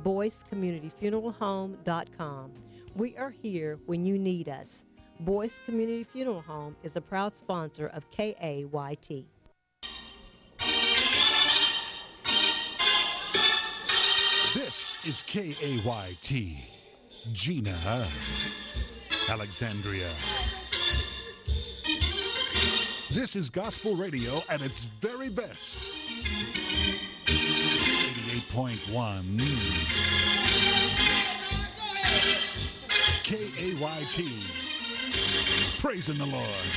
BoyceCommunityFuneralHome.com. We are here when you need us. Boyce Community Funeral Home is a proud sponsor of KAYT. This is KAYT, Gina, Alexandria. This is gospel radio at its very best. 88.1 KAYT. Praising the Lord.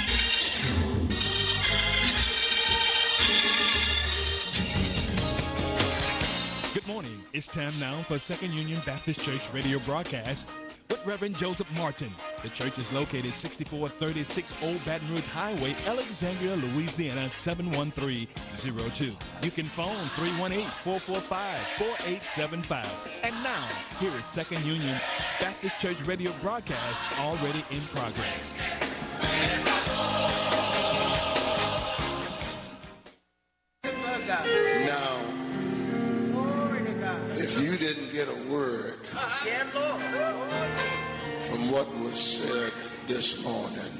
Good morning. It's time now for Second Union Baptist Church radio broadcast with Reverend Joseph Martin. The church is located 6436 Old Baton Rouge Highway, Alexandria, Louisiana, 71302. You can phone 318-445-4875. And now, here is Second Union Baptist Church radio broadcast already in progress. Now, if you didn't get a word from what was said this morning,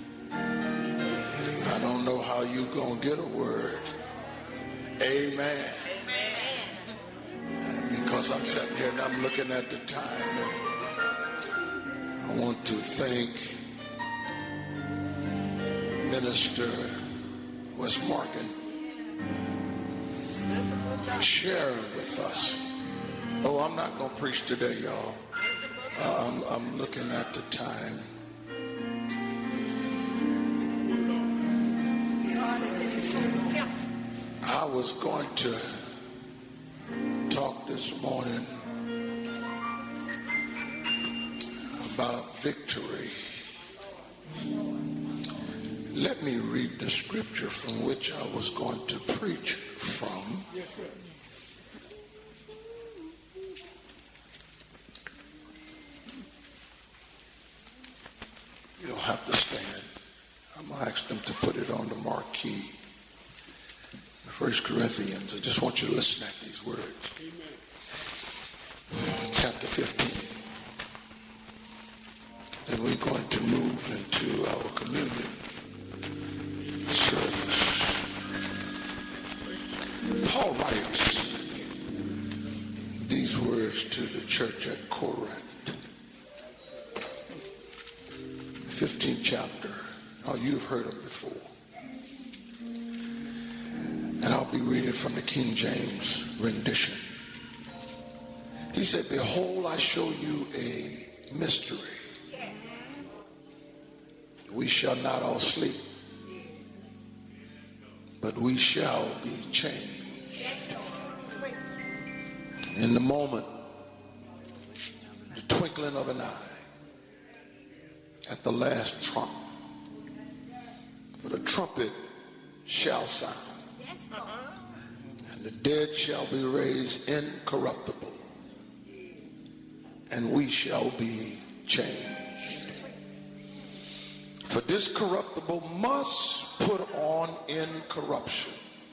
I don't know how you gonna get a word. Amen. Because I'm sitting here and I'm looking at the time, and I want to thank Minister Wes Morgan for sharing with us. Oh, I'm not going to preach today, y'all. I'm looking at the time. I was going to talk this morning about victory. Let me read the scripture from which I was going to preach from. You don't have to stand. I'm going to ask them to put it on the marquee. 1 Corinthians. I just want you to listen at these words. Amen. Chapter 15. Then we're going to move into our communion service. Paul writes these words to the church at Corinth. 15th chapter. Oh, you've heard them before. And I'll be reading from the King James rendition. He said, behold, I show you a mystery. We shall not all sleep, but we shall be changed. In the moment, the twinkling of an eye, at the last trump, for the trumpet shall sound, and the dead shall be raised incorruptible, and we shall be changed. For this corruptible must put on incorruption,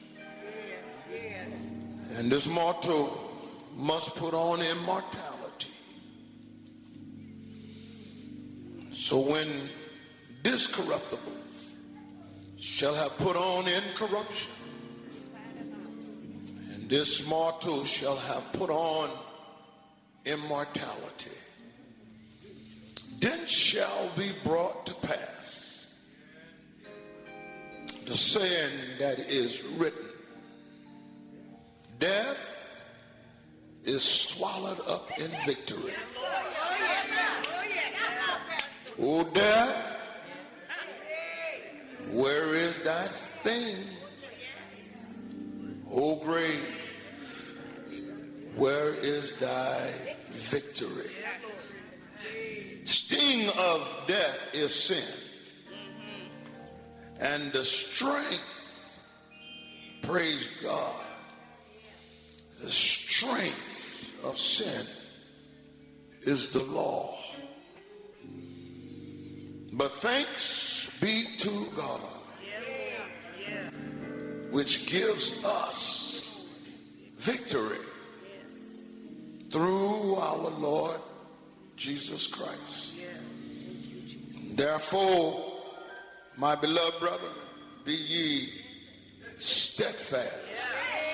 and this mortal must put on immortality. So when this corruptible shall have put on incorruption, and this mortal shall have put on immortality, then shall be brought to pass the saying that is written, death is swallowed up in victory. O death, where is thy sting? O grave, where is thy victory? Sting of death is sin, and the strength, praise God, the strength of sin is the law. But thanks be to God, which gives us victory through our Lord Jesus Christ. Therefore, my beloved brethren, be ye steadfast,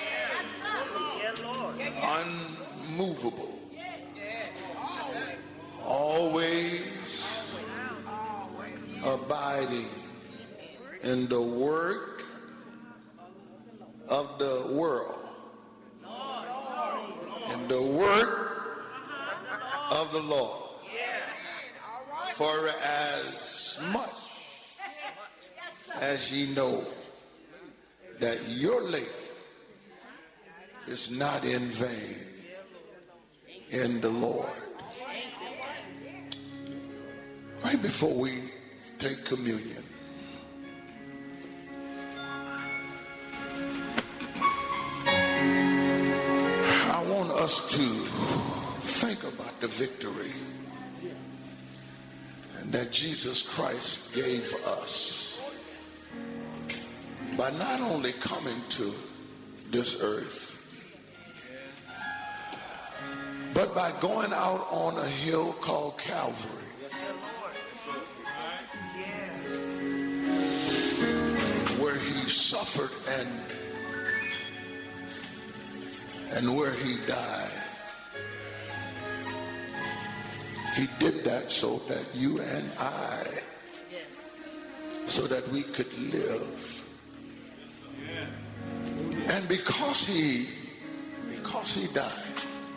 unmovable, always abiding in the work of the world, in the work of the Lord. For as much as ye know that your labor is not in vain in the Lord. Right before we take communion, I want us to think about the victory that Jesus Christ gave us by not only coming to this earth, but by going out on a hill called Calvary. Where he suffered and where he died. He did that so that you and I, so that we could live. And because he died,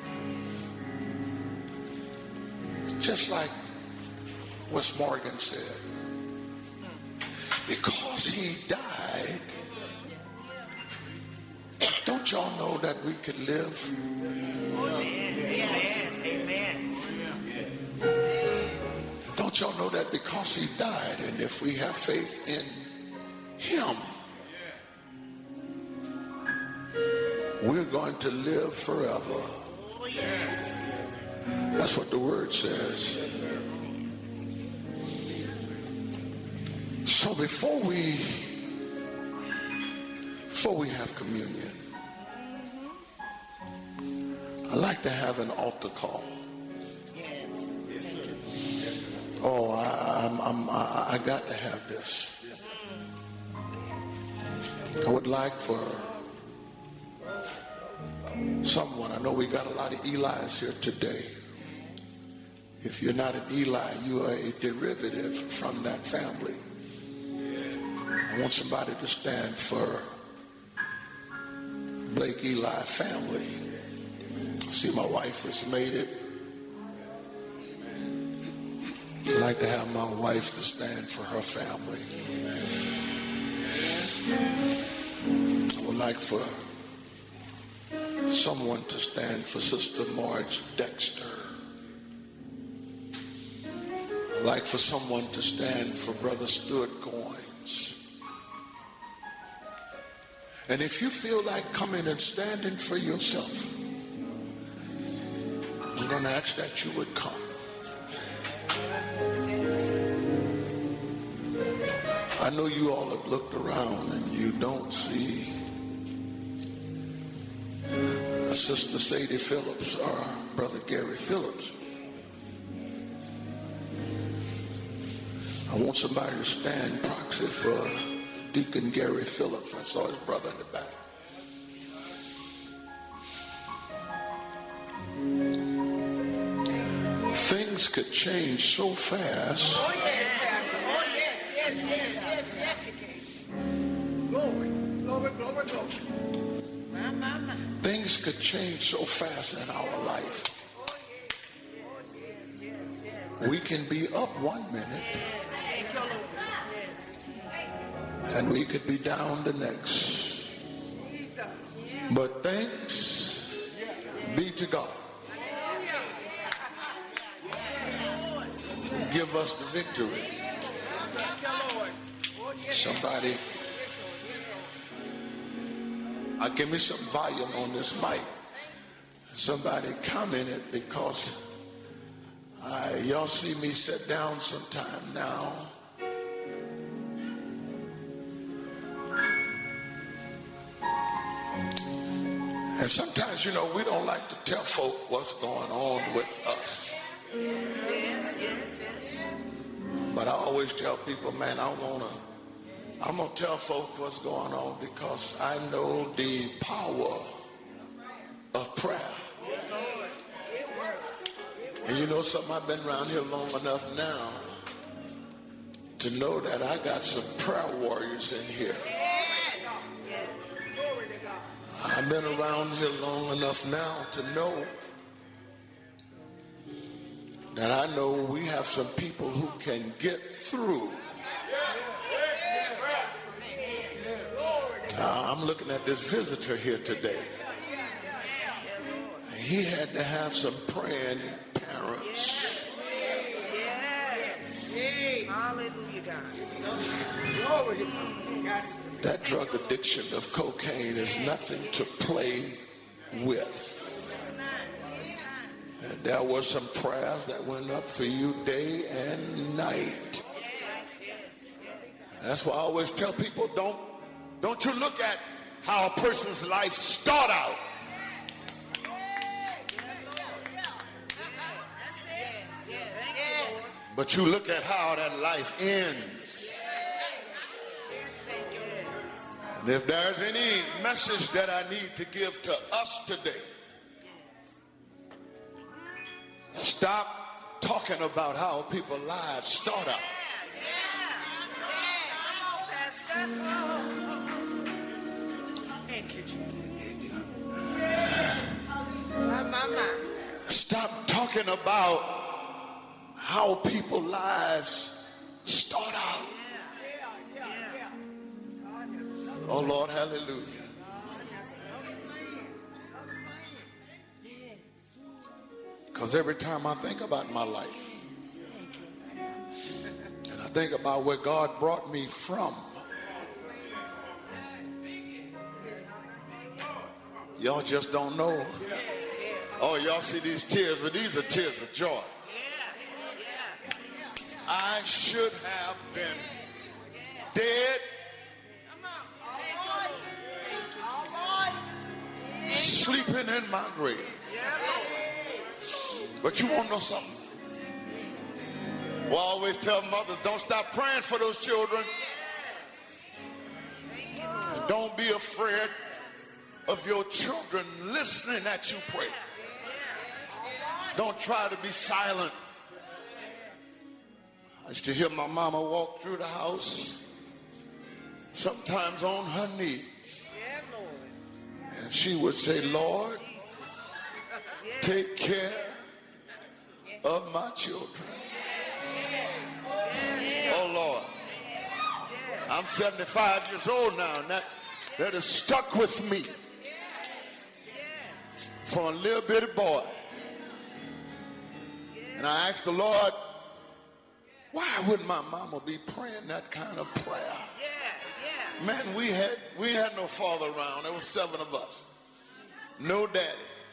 just like Wes Morgan said, because he died, don't y'all know that we could live? Amen. Don't y'all know that because he died, and if we have faith in him, we're going to live forever. That's what the word says. So before we have communion, I like to have an altar call. Oh, I got to have this. I would like for someone, I know we got a lot of Eli's here today. If you're not an Eli, you are a derivative from that family. I want somebody to stand for Blake Eli family. See, my wife has made it. I'd like to have my wife to stand for her family. I would like for someone to stand for Sister Marge Dexter. I'd like for someone to stand for Brother Stuart Goins. And if you feel like coming and standing for yourself, I'm going to ask that you would come. I know you all have looked around and you don't see Sister Sadie Phillips or Brother Gary Phillips. I want somebody to stand proxy for Deacon Gary Phillips. I saw his brother in the back. Things could change so fast. Oh, yes. Oh, yes. Glory. My. Things could change so fast in our life. Oh, yes. We can be up 1 minute. Yes, thank you, Lord. Yes. And we could be down the next. Jesus. But thanks be to God. Give us the victory. Thank you, Lord. Oh, yes. Somebody, give me some volume on this mic. Somebody commented because y'all see me sit down sometime now. And sometimes, you know, we don't like to tell folk what's going on with us. But I always tell people, man, I'm gonna tell folk what's going on because I know the power of prayer. And you know something, I've been around here long enough now to know that I got some prayer warriors in here. I've been around here long enough now to know that I know we have some people who can get through. I'm looking at this visitor here today. He had to have some praying parents. Hallelujah, God. That drug addiction of cocaine is nothing to play with. And there were some prayers that went up for you day and night. And that's why I always tell people, don't you look at how a person's life start out. But you look at how that life ends. And if there's any message that I need to give to us today, stop talking about how people's lives start out. Thank you, Jesus. Stop talking about how people's lives start out. Oh Lord, hallelujah. Because every time I think about my life and I think about where God brought me from, y'all just don't know. Oh, y'all see these tears, but these are tears of joy. I should have been dead, sleeping in my grave. But you won't know something. Well, I always tell mothers, don't stop praying for those children. And don't be afraid of your children listening at you pray. Don't try to be silent. I used to hear my mama walk through the house, sometimes on her knees. And she would say, Lord, take care of my children. Oh, Lord. I'm 75 years old now, and that has stuck with me from a little bitty boy. And I asked the Lord, why would my mama be praying that kind of prayer? Man, we had no father around. There was 7 of us. No daddy.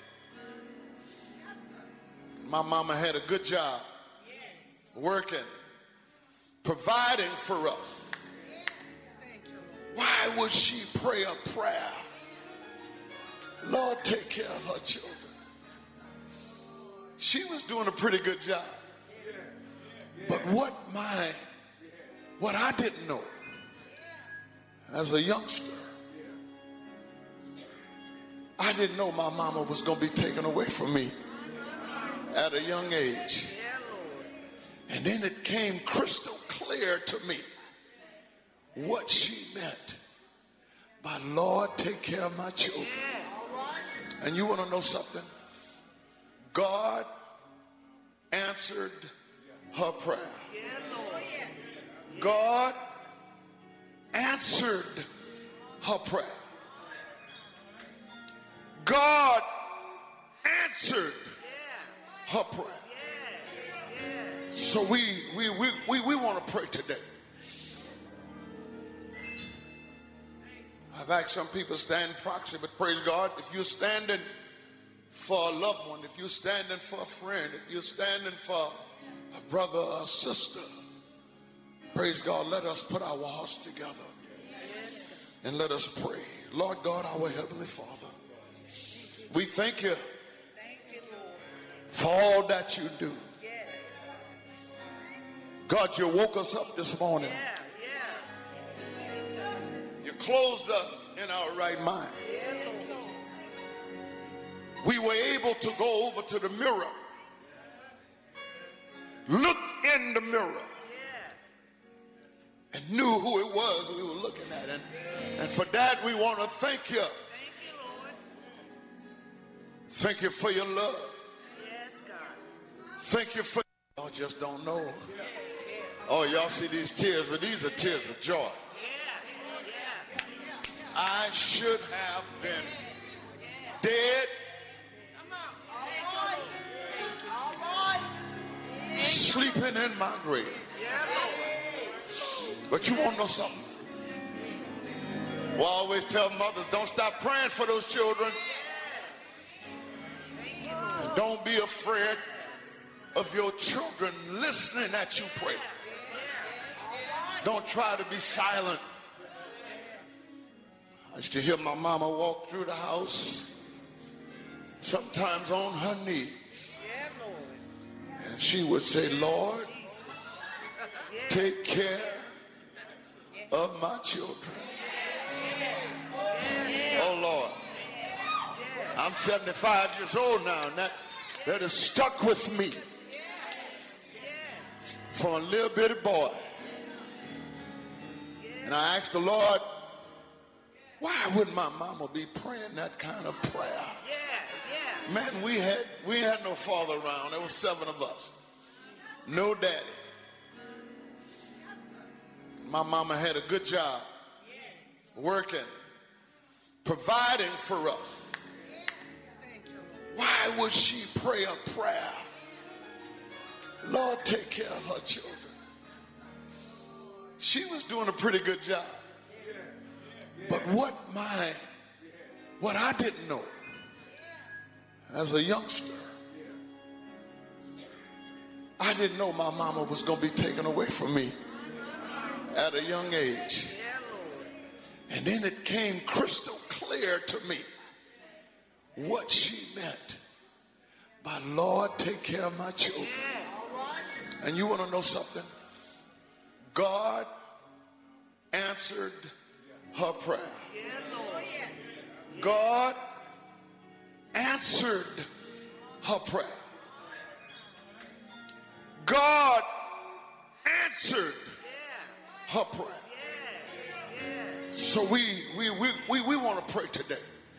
My mama had a good job, working, providing for us. Why would she pray a prayer? Lord, take care of her children. She was doing a pretty good job. But what I didn't know as a youngster, I didn't know my mama was going to be taken away from me at a young age. And then it came crystal clear to me what she meant by Lord, take care of my children. And you want to know something? God answered her prayer. God answered her prayer. God answered her prayer. So we want to pray today. I've asked some people to stand proxy, but praise God, if you're standing for a loved one, if you're standing for a friend, if you're standing for a brother or a sister, praise God, let us put our hearts together and let us pray. Lord God, our Heavenly Father, We thank you Thank you, Lord. for all that you do. Yes. God, you woke us up this morning. Yeah. You clothed us in our right mind. We were able to go over to the mirror, look in the mirror, and knew who it was we were looking at. And for that, we want to thank you. Thank you, Lord. Thank you for your love. Yes, God. Thank you for, y'all just don't know. Oh, y'all see these tears, but these are tears of joy. I should have been dead, sleeping in my grave. But you want to know something? Well, I always tell mothers, don't stop praying for those children. And don't be afraid of your children listening at you pray. Don't try to be silent. I used to hear my mama walk through the house, sometimes on her knees. And she would say, Lord, take care of my children. Oh, Lord. I'm 75 years old now, and that has stuck with me from a little bitty boy. And I asked the Lord, why would my mama be praying that kind of prayer? Man, we had no father around. There was 7 of us. No daddy. My mama had a good job, working, providing for us. Why would she pray a prayer? Lord, take care of her children. She was doing a pretty good job. But what I didn't know as a youngster, I didn't know my mama was going to be taken away from me at a young age. And then it came crystal clear to me what she meant by Lord, take care of my children. And you want to know something? God answered her prayer. God answered her prayer. God answered her prayer. So we want to pray today.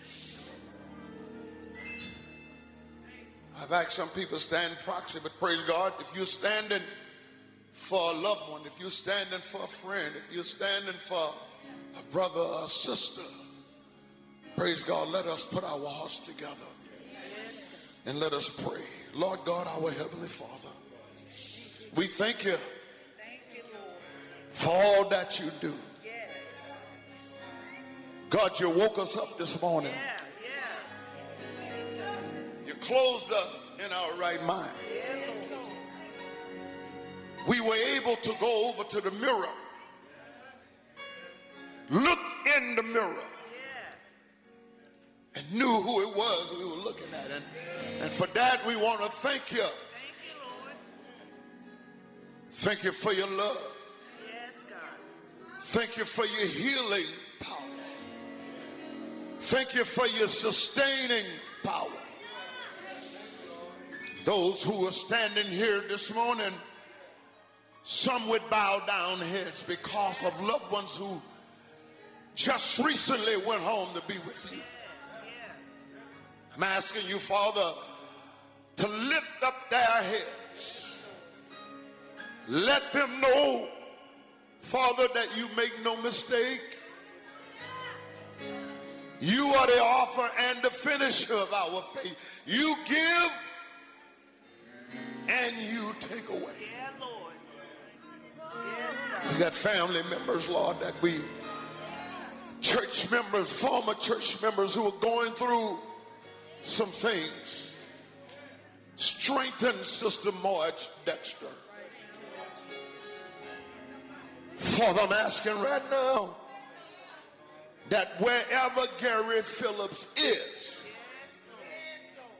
I've asked some people to stand proxy, but praise God, if you're standing for a loved one, if you're standing for a friend, if you're standing for a brother or a sister, praise God, let us put our hearts together and let us pray. Lord God, our Heavenly Father, we thank you for all that you do. God, you woke us up this morning. You clothed us in our right mind. We were able to go over to the mirror, look in the mirror, and knew who it was we were looking at. And for that, we want to thank you. Thank you for your love. Thank you for your healing power. Thank you for your sustaining power. Those who are standing here this morning, some would bow down heads because of loved ones who just recently went home to be with you. I'm asking you, Father, to lift up their heads. Let them know, Father, that you make no mistake. You are the author and the finisher of our faith. You give and you take away. We got family members, Lord, that we, church members, former church members who are going through some things. Strengthen Sister Marge Dexter. Father, I'm asking right now that wherever Gary Phillips is,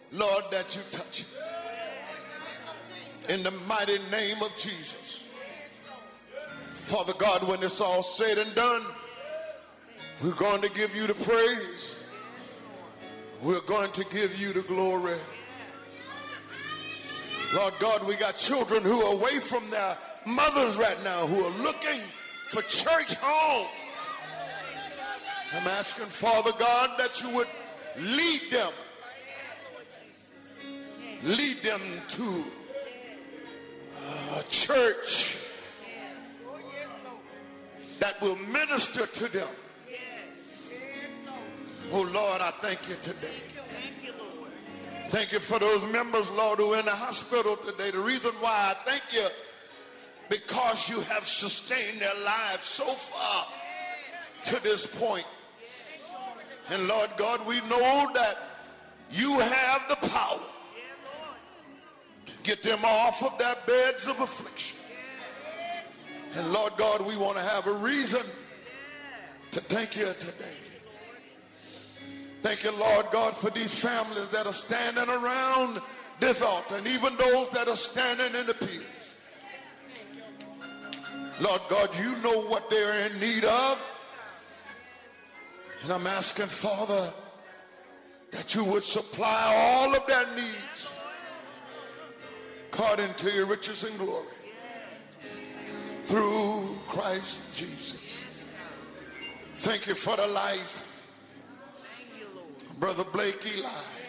Lord, that you touch it. In the mighty name of Jesus. Father God, when it's all said and done, we're going to give you the praise. We're going to give you the glory. Lord God, we got children who are away from their mothers right now, who are looking for church homes. I'm asking, Father God, that you would lead them. Lead them to a church that will minister to them. Oh, Lord, I thank you today. Thank you for those members, Lord, who are in the hospital today. The reason why I thank you, because you have sustained their lives so far to this point. And Lord God, we know that you have the power to get them off of their beds of affliction. And Lord God, we want to have a reason to thank you today. Thank you, Lord God, for these families that are standing around this altar, and even those that are standing in the pews. Lord God, you know what they're in need of. And I'm asking, Father, that you would supply all of their needs according to your riches and glory through Christ Jesus. Thank you for the life Brother Blake Eli.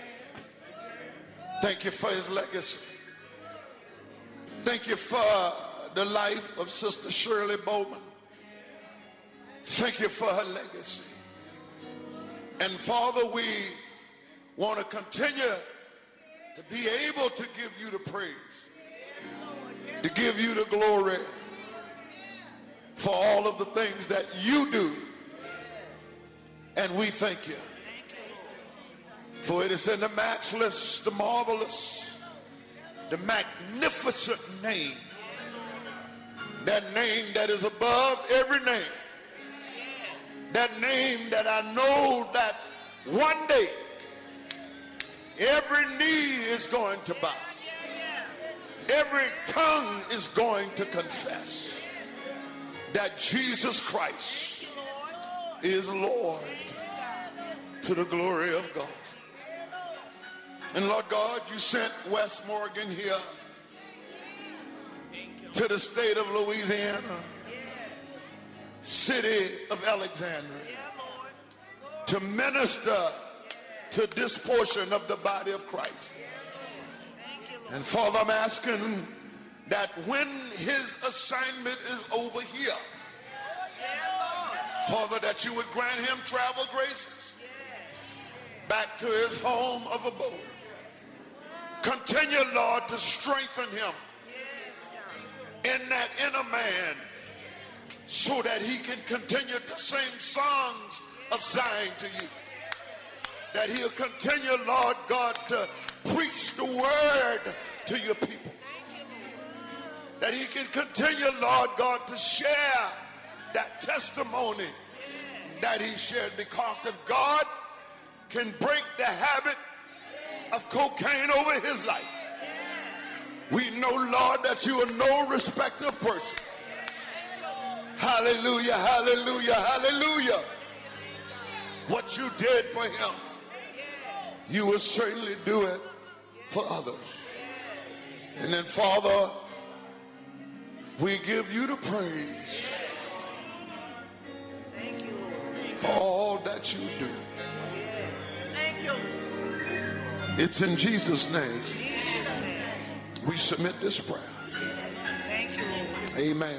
Thank you for his legacy. Thank you for the life of Sister Shirley Bowman. Thank you for her legacy. And Father, we want to continue to be able to give you the praise, to give you the glory for all of the things that you do. And we thank you. For it is in the matchless, the marvelous, the magnificent name, that name that is above every name, that name that I know that one day every knee is going to bow, every tongue is going to confess that Jesus Christ is Lord, to the glory of God. And Lord God, you sent Wes Morgan here to the state of Louisiana, city of Alexandria, to minister to this portion of the body of Christ. And Father, I'm asking that when his assignment is over here, Father, that you would grant him travel graces back to his home of abode. Continue, Lord, to strengthen him in that inner man so that he can continue to sing songs of Zion to you. That he'll continue, Lord God, to preach the word to your people. That he can continue, Lord God, to share that testimony that he shared. Because if God can break the habit of cocaine over his life, we know, Lord, that you are no respecter of person. Hallelujah, hallelujah, hallelujah. What you did for him, you will certainly do it for others. And then, Father, we give you the praise for all that you do. It's in Jesus' name we submit this prayer. Amen.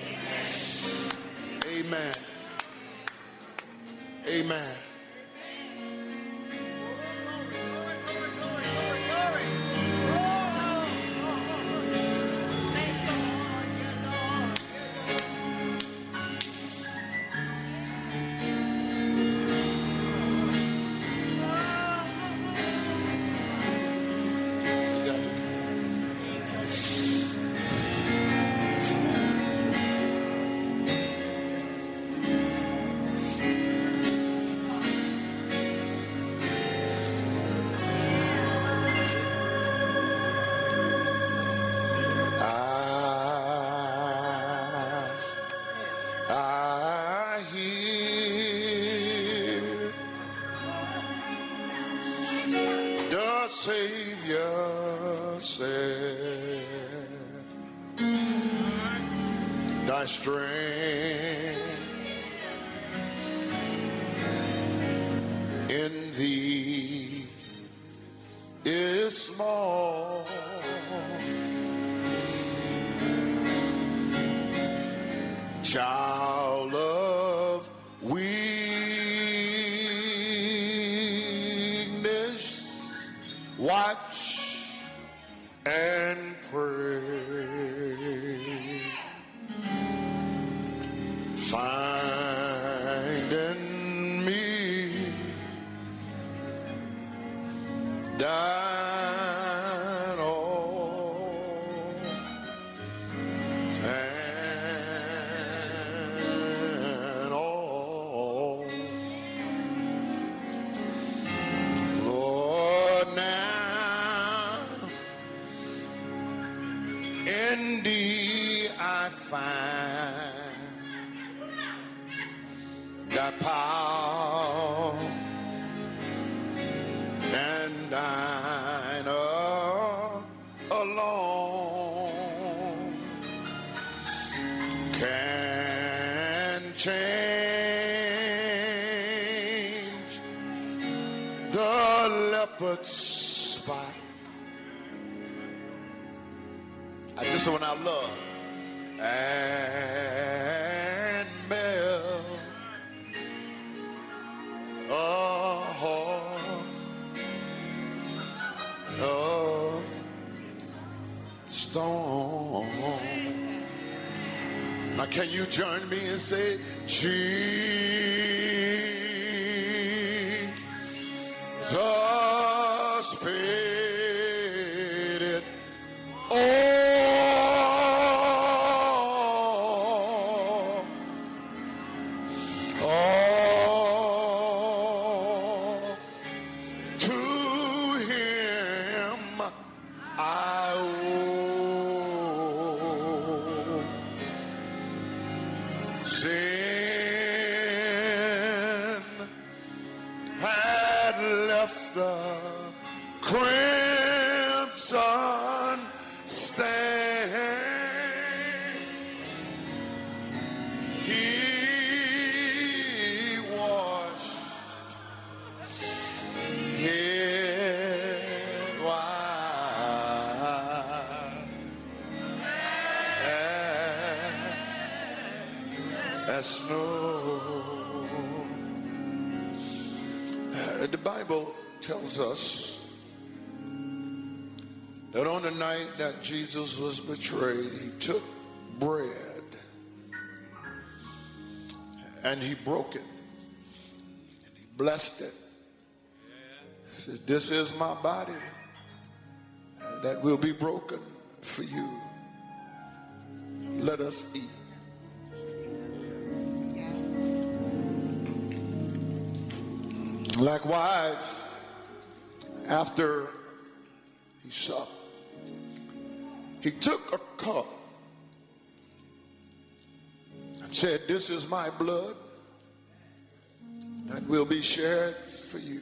Amen. Amen. strength in thee is small. Child of weakness, watch and pray. Find in me thine all and all. Lord, now in thee I find thy power and thine alone can change the leopard's spot. This is one I love. And melt a heart of stone. Now can you join me and say, Jesus paid it all to him I owe. Sin had left a crimson stain. He washed it white as snow. The Bible tells us that on the night that Jesus was betrayed, he took bread and he broke it and he blessed it. He said, "This is my body that will be broken for you. Let us eat." Likewise, after he supped, he took a cup and said, "This is my blood that will be shared for you."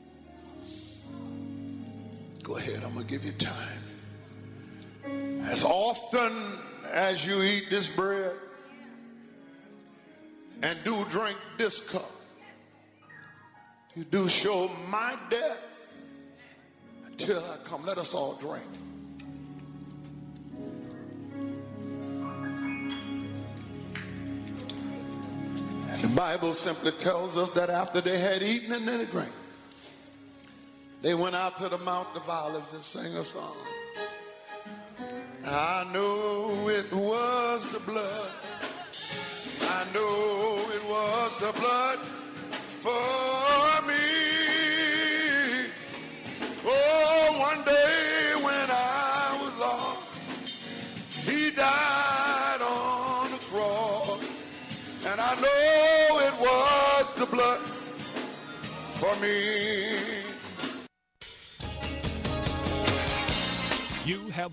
Go ahead, I'm going to give you time. As often as you eat this bread and do drink this cup, you do show my death until I come. Let us all drink. And the Bible simply tells us that after they had eaten and then they drank, they went out to the Mount of Olives and sang a song. I know it was the blood. I know it was the blood for me. Oh, one day when I was lost, he died on the cross. And I know it was the blood for me. You have